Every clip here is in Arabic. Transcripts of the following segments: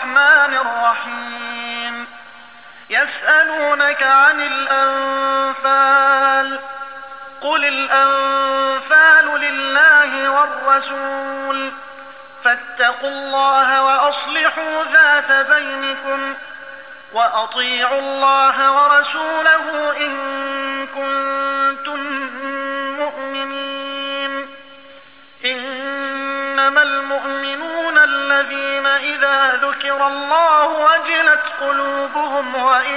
الرحمن الرحيم. يسألونك عن الأنفال، قل الأنفال لله والرسول، فاتقوا الله وأصلحوا ذات بينكم، وأطيعوا الله ورسوله إن كنتم مؤمنين. إنما المؤمنون الذين إذا ذكر الله وجلت قلوبهم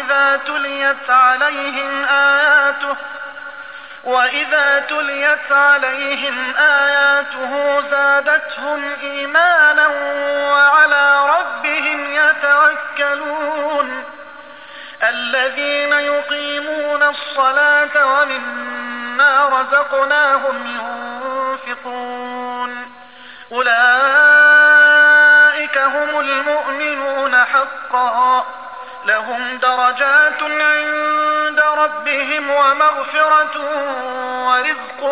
وإذا تليت عليهم آياته زادتهم إيمانا وعلى ربهم يتوكلون. الذين يقيمون الصلاة ومما رزقناهم ينفقون، أولئك هم المؤمنون حقا، لهم درجات عند ربهم ومغفرة ورزق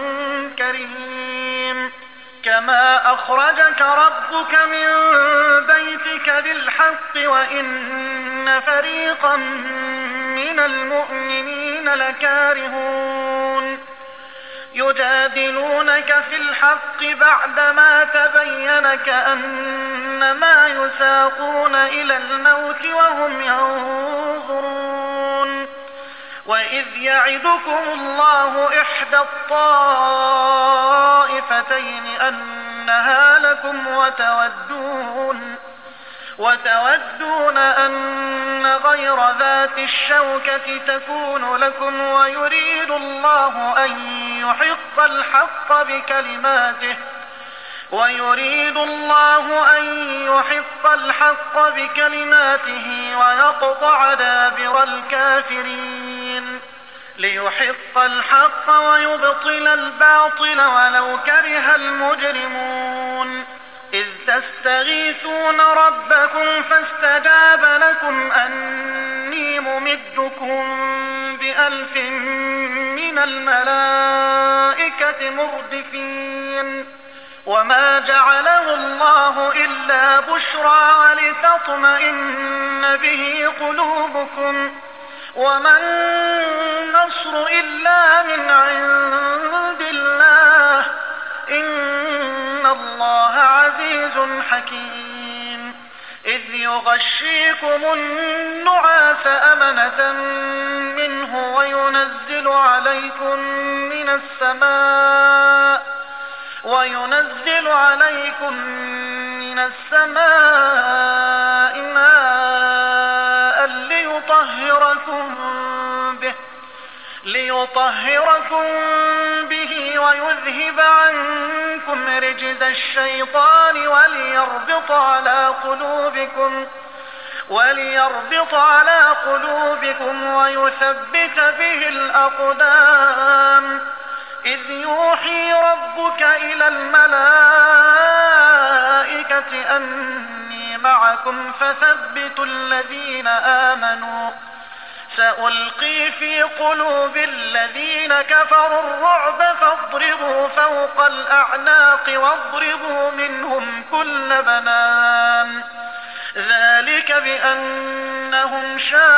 كريم. كما أخرجك ربك من بيتك بالحق وإن فريقا من المؤمنين لكارهون. يجادلونك في الحق بعدما تبين كأنما يساقون إلى الموت وهم ينظرون. وإذ يعدكم الله إحدى الطائفتين أنها لكم وتودون أن غير ذات الشوكة تكون لكم، ويريد الله أن يحق الحق بكلماته ويقطع دابر الكافرين، ليحق الحق ويبطل الباطل ولو كره المجرمون. إذ تستغيثون ربكم فاستجاب لكم أني ممدكم ب1000 من الملائكة مردفين. وما جعله الله إلا بشرى ولتطمئن به قلوبكم، وما النصر إلا من عند الله، إن الله عزيز حكيم. إذ يغشيكم النعاس أمنة منه وينزل عليكم من السماء ماء ليطهركم به ويذهب عنكم رجز الشيطان وليربط على قلوبكم ويثبت به الأقدام. إذ يوحي ربك إلى الملائكة أني معكم فثبتوا الذين آمنوا، سألقي في قلوب الذين كفروا الرعب فاضربوا فوق الأعناق واضربوا منهم كل بنان. ذلك بأنهم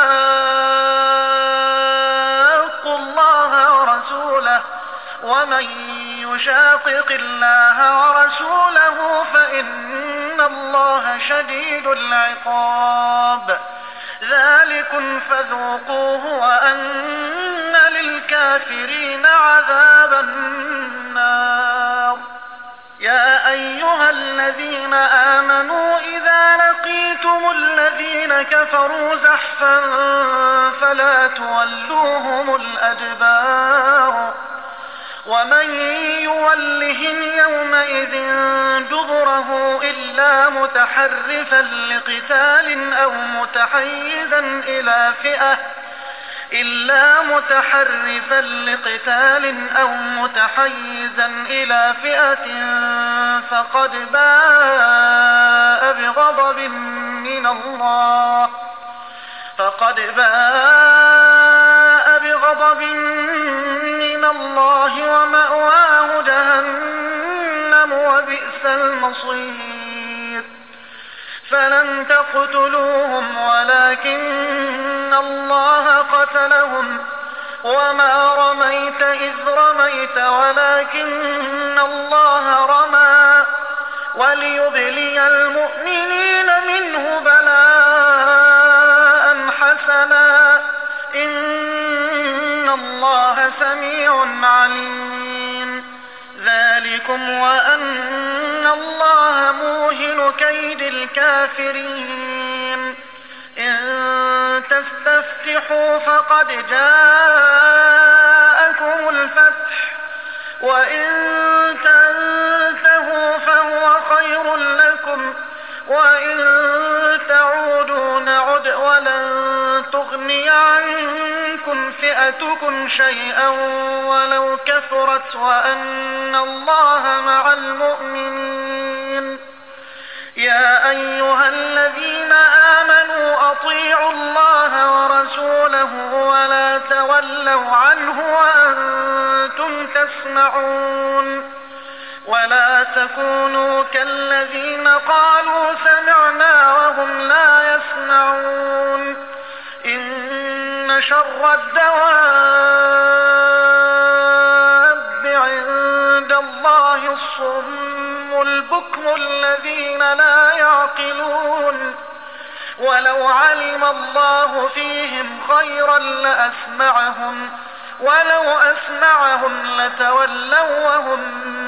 شاقوا الله ورسوله، ومن يشاقق الله ورسوله فإن الله شديد العقاب. ذلكم فذوقوه وأن للكافرين عذاب النار. يا أيها الذين آمنوا إذا لقيتم الذين كفروا زحفا فلا تولوهم الأدبار، ومن يولهم يومئذ دبره إلا متحرفا لقتال أو متحيزا إلى فئة فقد باء بغضب من الله ومأواه جهنم وبئس المصير. فلم تقتلوهم ولكن الله قتلهم وما رميت إذ رميت ولكن الله رمى وليبلي المؤمنين منه بلاء حسنا إن الله سميع عليم. ذلكم وأن الله موهن كيد الكافرين. إن تستفتحوا فقد جاءكم الفتح وإن تنتهوا فهو خير لكم وإن تعودوا نعد ولن تغني عنكم فئتكم شيئا ولو كثرت وأن الله مع المؤمنين. يا أيها الذين آمنوا أطيعوا الله ورسوله ولا تولوا عنه وأنتم تسمعون ولا تكونوا كالذين قالوا سمعنا وهم لا يسمعون. إن شر الدواب عند الله الصم البكم الذين لا يعقلون. ولو علم الله فيهم خيرا لأسمعهم ولو أسمعهم لتولوا وهم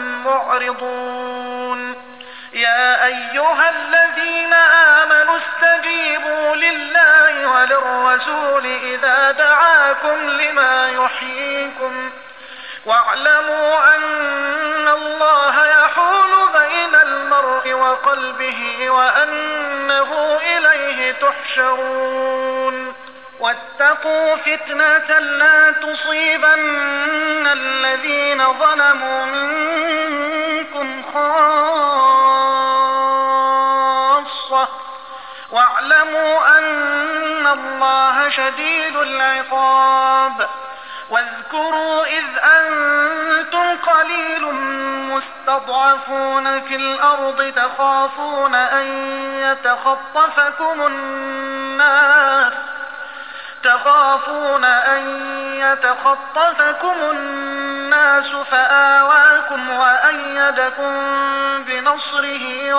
معرضون. يا أيها الذين آمنوا استجيبوا لله وللرسول إذا دعاكم لما يحييكم واعلموا أن الله يحول بين المرء وقلبه وأنه إليه تحشرون. واتقوا فتنة لا تصيبن الذين ظلموا منكم خاصة واعلموا أن الله شديد العقاب. واذكروا إذ أنتم قليل مستضعفون في الأرض تخافون أن يتخطفكم الناس فآواكم وأيدكم بنصره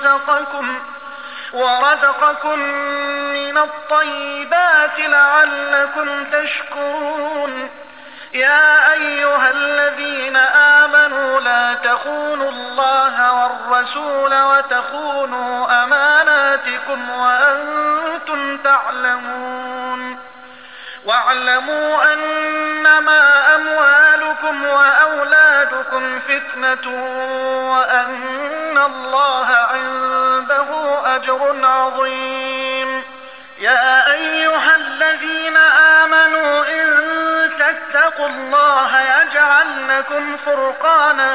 ورزقكم من الطيبات لعلكم تشكرون. يا أيها الذين آمنوا لا تخونوا الله والرسول وتخونوا أماناتكم وأنتم تعلمون. واعلموا أنما أموالكم وأولادكم فتنة وأن الله عنده أجر عظيم. يا أيها الذين آمنوا إن تتقوا الله يجعل لكم فرقانا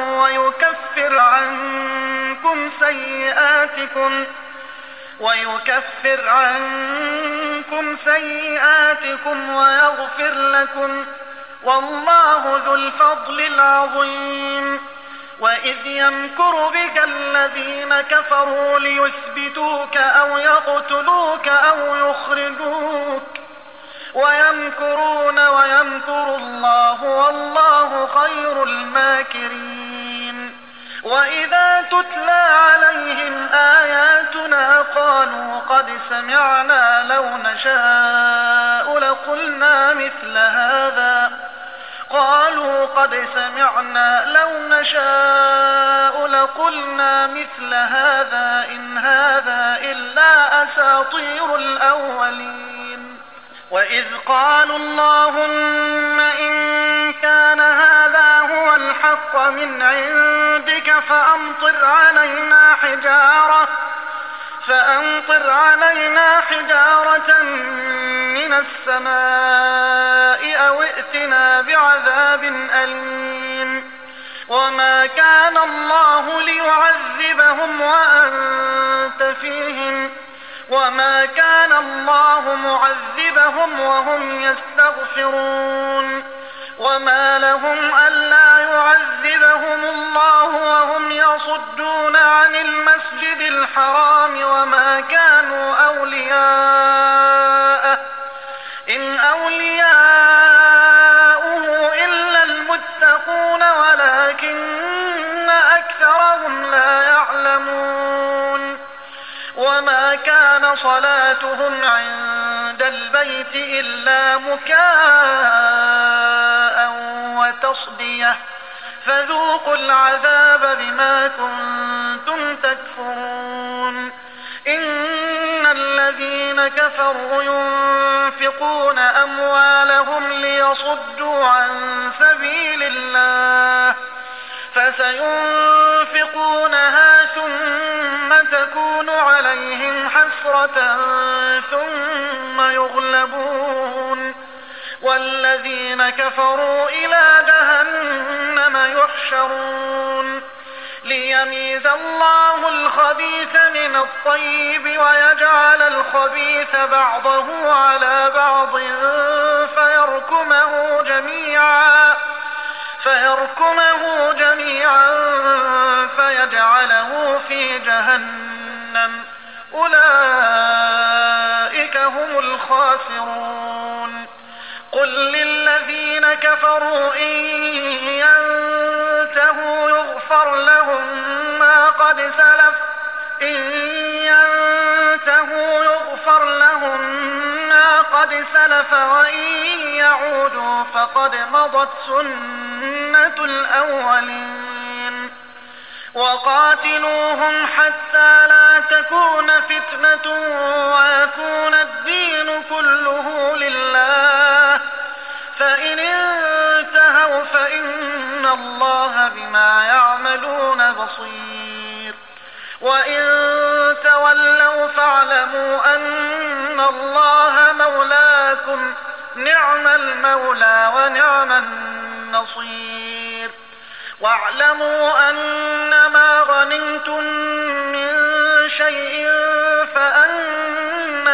ويكفر عنكم سيئاتكم ويغفر لكم والله ذو الفضل العظيم. وإذ يمكر بك الذين كفروا ليثبتوك أو يقتلوك أو يخرجوك ويمكرون ويمكر الله والله خير الماكرين. وإذا تتلى عليهم آياتنا قالوا قد سمعنا لو نشاء لقلنا مثل هذا إن هذا إلا أساطير الأولين. وإذ قالوا اللهم إن كان هذا هو الحق من عندك فأمطر علينا حجارة من السماء أو ائتنا بعذاب أليم. وما كان الله ليعذبهم وأنت فيهم وما كان الله معذبهم وهم يستغفرون. وما لهم ألا يعذبهم الله الله وهم يصدون عن المسجد الحرام وما كانوا أولياءه إن أولياؤه إلا المتقون ولكن أكثرهم لا يعلمون وما كان صلاتهم عند البيت إلا مكاء وتصدية فذوقوا العذاب بما كنتم تكفرون إن الذين كفروا ينفقون أموالهم ليصدوا عن سبيل الله فسينفقونها ثم تكون عليهم حسرة ثم يغلبون والذين كفروا إلى جهنم يحشرون ليميز الله الخبيث من الطيب ويجعل الخبيث بعضه على بعض فيركمه جميعا فيجعله في جهنم أولئك هم الخاسرون قل للذين كفروا إن ينتهوا يغفر لهم ما قد سلف وإن يعودوا فقد مضت سنة الأولين وقاتلوهم حتى لا تكون فتنة ويكون الدين كله لله فإن انتهوا فإن الله بما يعملون بصير وإن تولوا فاعلموا أن الله مولاكم نعم المولى ونعم النصير واعلموا أن ما غنمتم من شيء فأن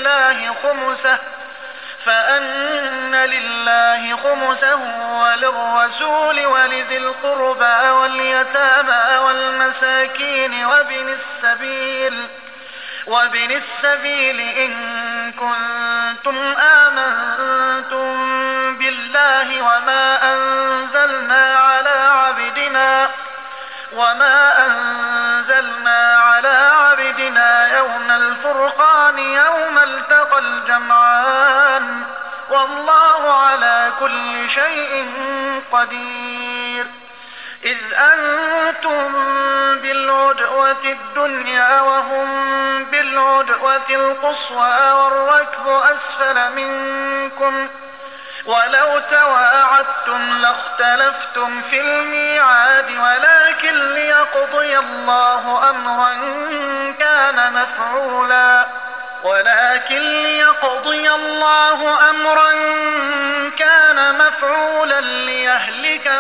لله خمسه وللرسول ولذي القربى واليتامى والمساكين وابن السبيل إن كنتم آمنتم بالله وما أنزلنا على عبدنا يوم الفرقان يوم التقى الجمعان والله على كل شيء قدير إذ أنتم بالعدوة الدنيا وهم بالعدوة القصوى والركب أسفل منكم ولو تواعدتم لاختلفتم في الميعاد ولكن ليقضي الله أمرا كان مفعولا ليهلك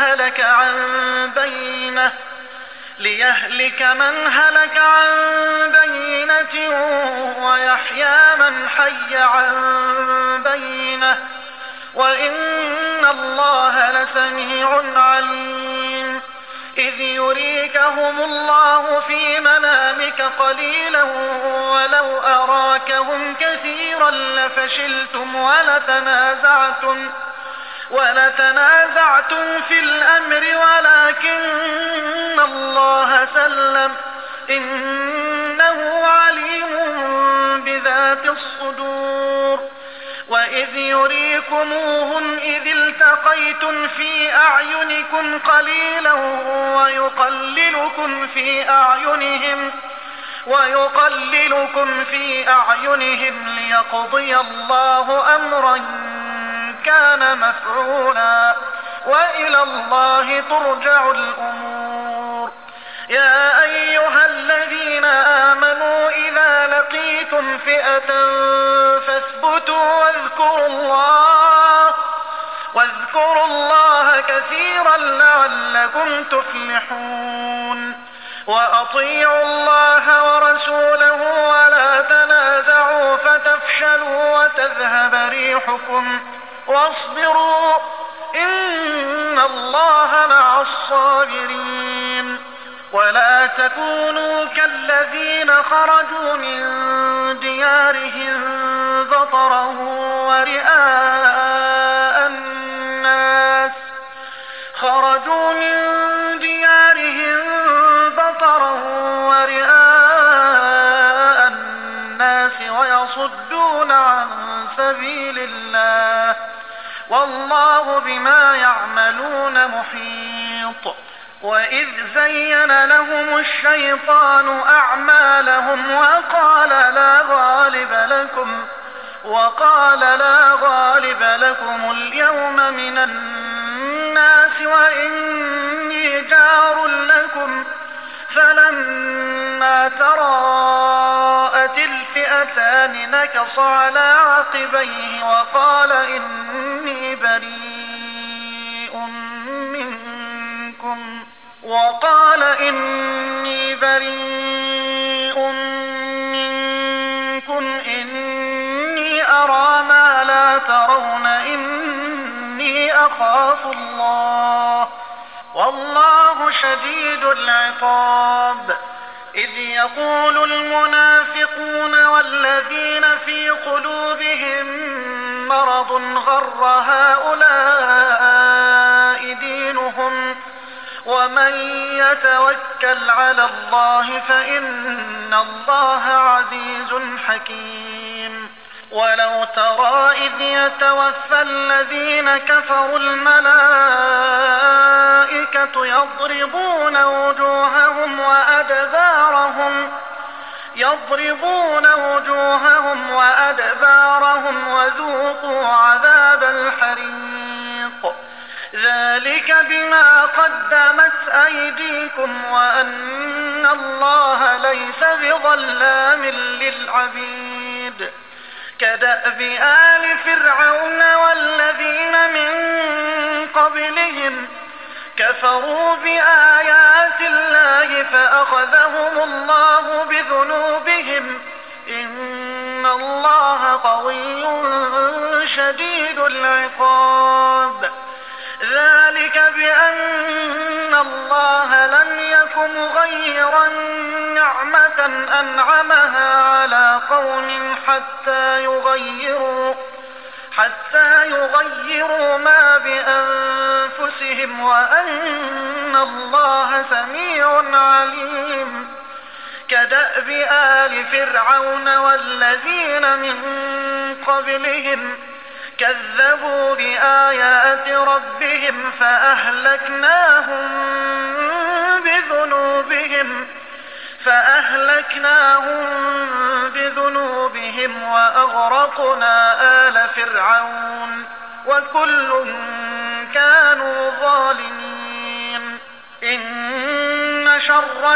من هلك عن بينة ويحيى من حي عن بينة وإن الله لسميع عليم إذ يريكهم الله في منامك قليلا ولو أراكهم كثيرا لفشلتم ولتنازعتم في الأمر ولكن الله سلم إنه عليم بذات الصدور وإذ يريكموهم إذ التقيتم في أعينكم قليلا ويقللكم في أعينهم ليقضي الله أمرا كان مفعولا وإلى الله ترجع الأمور يا أيها الذين آمنوا إذا لقيتم فئة فاثبتوا واذكروا الله كثيرا لعلكم تفلحون وأطيعوا الله ورسوله ولا تنازعوا فتفشلوا وتذهب ريحكم واصبروا إن الله مع الصابرين. ولا تكونوا كالذين خرجوا من ديارهم بطرا ورئاء الناس ويصدون عن سبيل الله، والله بما يعملون محيط. وإذ زين لهم الشيطان أعمالهم وقال لا غالب لكم اليوم من الناس وإني جار لكم، فلما تراءت الفئتان نكص على عقبيه وقال إني بريء منكم إني أرى ما لا ترون إني أخاف الله والله شديد العقاب. إذ يقول المنافقون والذين في قلوبهم مرض غر هؤلاء دينهم ومن يتوكل على الله فإن الله عزيز حكيم. ولو ترى إذ يتوفى الذين كفروا الملائكة يضربون وجوههم وأدبارهم وذوقوا عذاب الحريق، ذلك بما قدمت أيديكم وأن الله ليس بظلام للعبيد. كدأب آل فرعون والذين من قبلهم كفروا بآيات الله فأخذهم الله بذنوبهم إن الله قوي شديد العقاب. ذلك بأن الله لم يك مغيرا نعمة أنعمها على قوم حتى يغيروا ما بأنفسهم وأن الله سميع عليم. كدأب آل فرعون والذين من قبلهم كذبوا بآيات ربهم فأهلكناهم بذنوبهم وأغرقنا آل فرعون وكل كانوا ظالمين. إن شر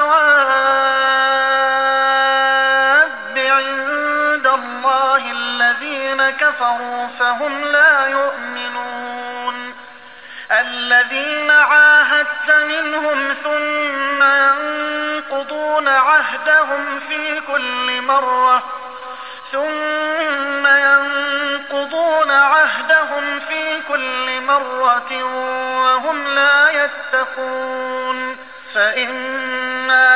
الدواب عند الله الذين كفروا فهم لا يؤمنون. الذين عاهدت منهم ثم ينقضون عهدهم في كل مرة وهم لا يتقون. فإما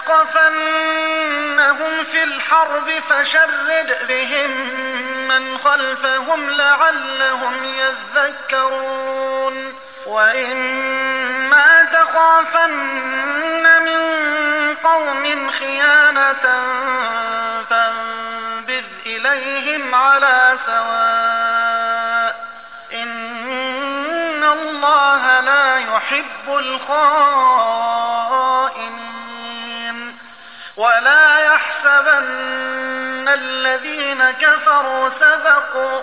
تثقفنهم في الحرب فشرد بهم من خلفهم لعلهم يذكرون. وإما تخافن من قوم خيانة فانبذ إليهم على سواء إن الله لا يحب الخائنين. ولا يحسبن الذين كفروا سبقوا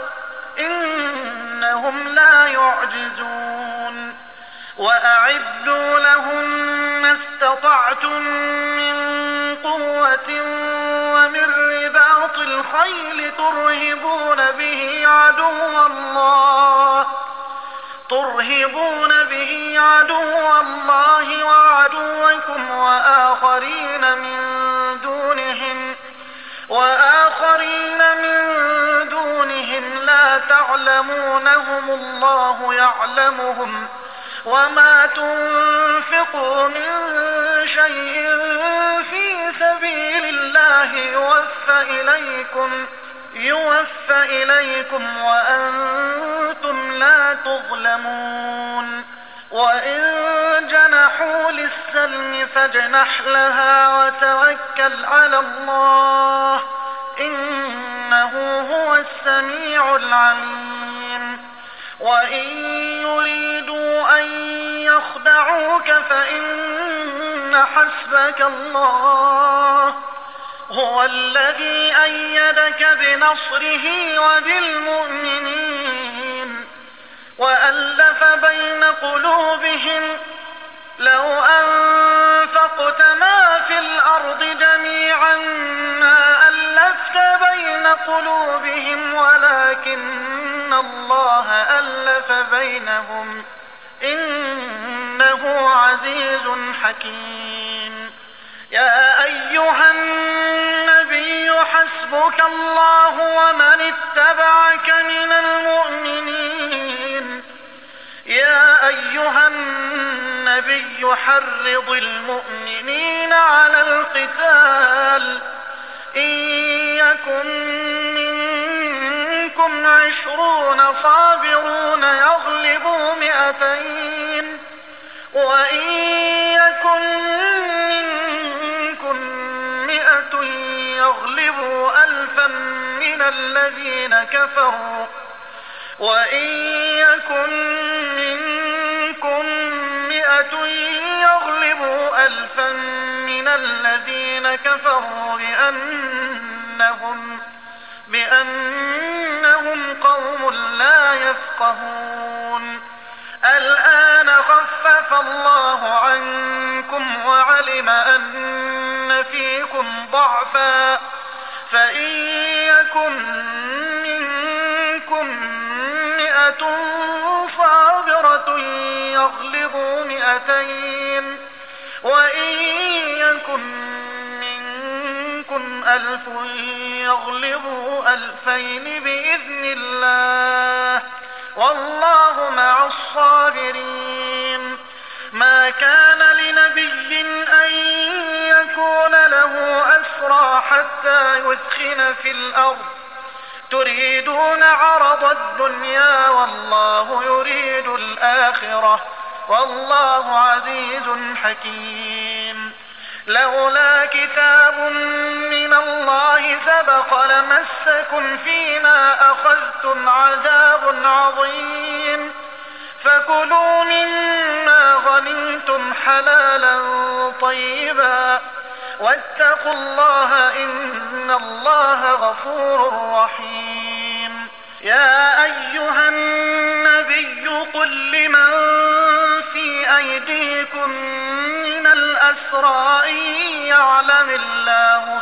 إنهم لا يعجزون. وأعدوا لهم ما استطعتم من قوة ومن رباط الخيل ترهبون به عدو الله وعدوكم وآخرين من دونهم لا تعلمونهم الله يعلمهم وما تنفقوا من شيء في سبيل الله يوفى إليكم وأنتم لا تظلمون وإن جنحوا للسلم فاجنح لها وتوكل على الله إنه هو السميع العليم وإن يريدوا أن يخدعوك فإن حسبك الله هو الذي أيدك بنصره وبالمؤمنين وألف بين قلوبهم لو أنفقت ما في الأرض جميعا ما ألفت بين قلوبهم ولكن الله ألف بينهم إنه عزيز حكيم يا أيها النبي حسبك الله ومن اتبعك من المؤمنين يا أيها النبي حرض المؤمنين على القتال إن يكن منكم 20 صابرون يغلبوا 200 وإن يكن منكم 100 يغلبوا 1000 من الذين كفروا وإن يكن منكم 100 يغلبوا 1000 من الذين كفروا بأنهم قوم لا يفقهون الآن خفف الله عنكم وعلم أن فيكم ضعفا فإن يكن منكم 100 صابرة يغلبوا 200 وإن يكن منكم 1000 يغلبوا 2000 بإذن الله والله مع الصابرين ما كان لنبي أن يكون له أسرى حتى يثخن في الأرض تريدون عرض الدنيا والله يريد الآخرة والله عزيز حكيم لولا كتاب من الله سبق لمسكم فيما أخذتم عذاب عظيم فكلوا مما غنمتم حلالا طيبا واتقوا الله إن الله غفور رحيم يا أيها النبي قل لمن في أيديكم من الأسرى إن يعلم الله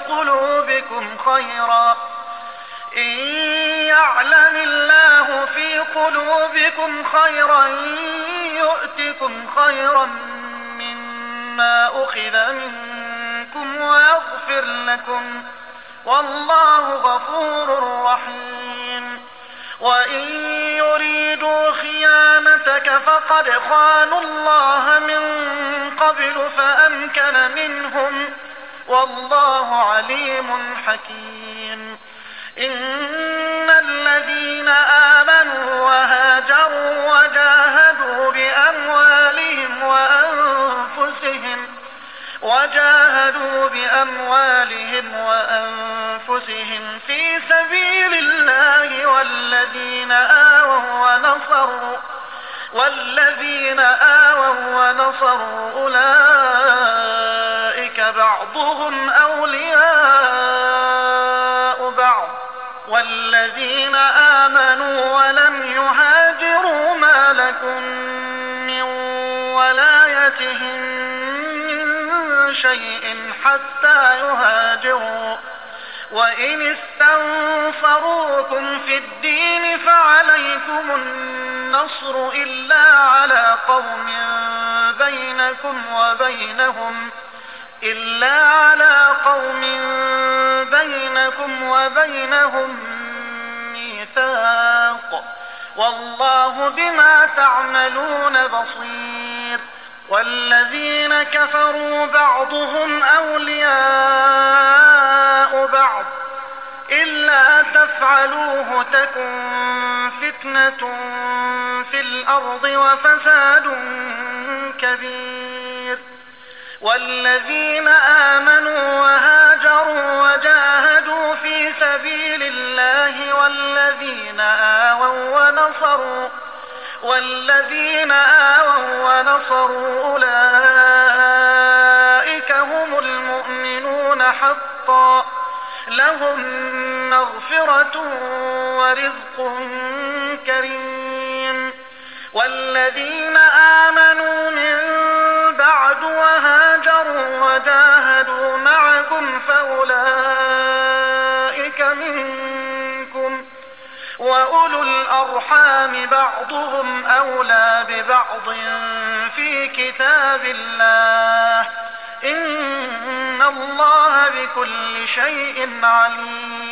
في قلوبكم خيرا يؤتكم خيرا مما أخذ منكم ويغفر لكم والله غفور رحيم وإن يريدوا خيانتك فقد خانوا الله من قبل فأمكن منهم والله عليم حكيم إن الذين آمنوا وهاجروا وجاهدوا بأموالهم وأنفسهم في سبيل الله والذين آووا ونصروا أولئك بعضهم أولياء بعض والذين آمنوا ولم يهاجروا ما لكم من ولايتهم من شيء حتى يهاجروا وإن استنصروكم في الدين فعليكم النصر إلا على قوم بينكم وبينهم ميثاق والله بما تعملون بصير. والذين كفروا بعضهم أولياء بعض إلا تفعلوه تكن فتنة في الأرض وفساد كبير. والذين آمنوا وهاجروا وجاهدوا في سبيل الله والذين آووا ونصروا أولئك هم المؤمنون حقا لهم مغفرة ورزق كريم. والذين آمنوا من بعد وهاجروا وجاهدوا معكم فأولئك منكم وأولو الأرحام بعضهم أولى ببعض في كتاب الله إن الله بكل شيء عليم.